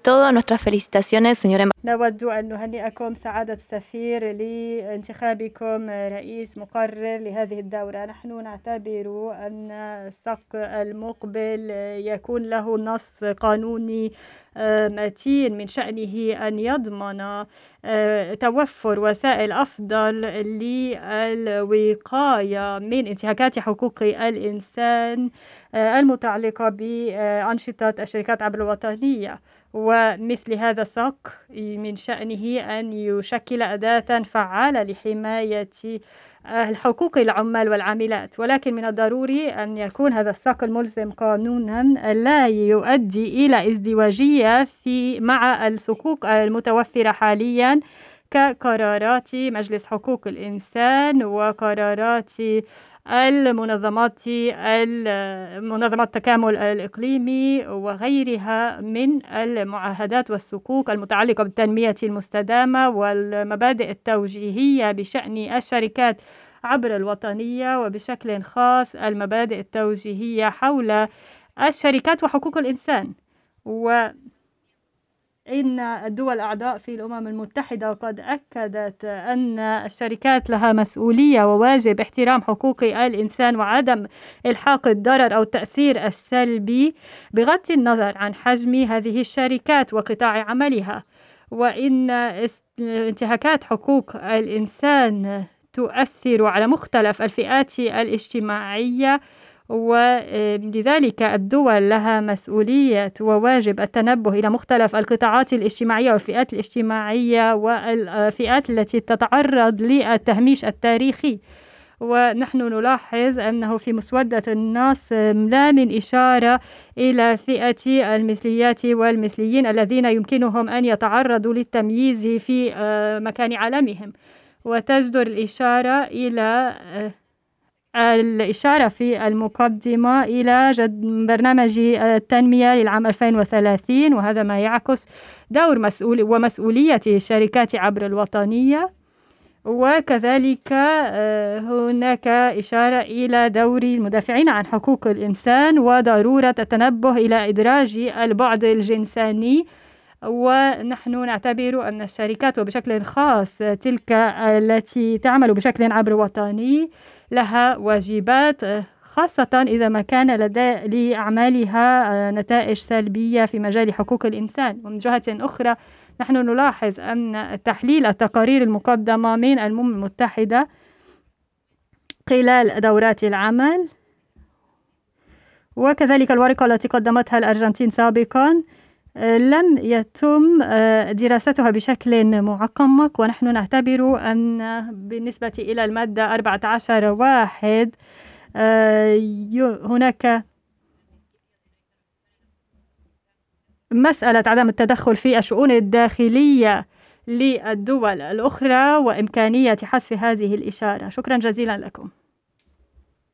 Todas nuestras felicitaciones, señora. نود أن نهنئكم سعادة السفير لانتخابكم رئيس مقرر لهذه الدورة. نحن نعتبر أن الصك المقبل يكون له نص قانوني متين من شأنه أن يضمن توفر وسائل أفضل للوقاية من انتهاكات حقوق الإنسان المتعلقة بأنشطة الشركات عبر الوطنية. ومثل هذا الصك من شأنه أن يشكل أداة فعالة لحماية حقوق العمال والعاملات، ولكن من الضروري أن يكون هذا الصك الملزم قانونا لا يؤدي إلى ازدواجية مع الصكوك المتوفرة حاليا كقرارات مجلس حقوق الإنسان وقرارات منظمات التكامل الإقليمي وغيرها من المعاهدات والصكوك المتعلقة بالتنمية المستدامة والمبادئ التوجيهية بشأن الشركات عبر الوطنية، وبشكل خاص المبادئ التوجيهية حول الشركات وحقوق الإنسان. إن الدول الأعضاء في الأمم المتحدة قد أكدت أن الشركات لها مسؤولية وواجب احترام حقوق الإنسان وعدم إلحاق الضرر أو التأثير السلبي بغض النظر عن حجم هذه الشركات وقطاع عملها، وإن انتهاكات حقوق الإنسان تؤثر على مختلف الفئات الاجتماعية، ولذلك الدول لها مسؤولية وواجب التنبه إلى مختلف القطاعات الاجتماعية والفئات الاجتماعية والفئات التي تتعرض للتهميش التاريخي. ونحن نلاحظ أنه في مسودة النص لا من إشارة إلى فئة المثليات والمثليين الذين يمكنهم أن يتعرضوا للتمييز في مكان عالمهم، وتجدر الإشارة في المقدمة إلى برنامج التنمية للعام 2030، وهذا ما يعكس دور ومسؤولية الشركات عبر الوطنية. وكذلك هناك إشارة إلى دور المدافعين عن حقوق الإنسان وضرورة التنبه إلى إدراج البعد الجنساني. ونحن نعتبر أن الشركات وبشكل خاص تلك التي تعمل بشكل عبر وطني لها واجبات، خاصة إذا ما كان لأعمالها نتائج سلبية في مجال حقوق الإنسان. ومن جهة أخرى نحن نلاحظ أن تحليل التقارير المقدمة من الأمم المتحدة خلال دورات العمل وكذلك الورقة التي قدمتها الأرجنتين سابقا لم يتم دراستها بشكل معمق، ونحن نعتبر أن بالنسبة إلى المادة 14(1) هناك مسألة عدم التدخل في الشؤون الداخلية للدول الأخرى وإمكانية حذف هذه الإشارة. شكرا جزيلا لكم.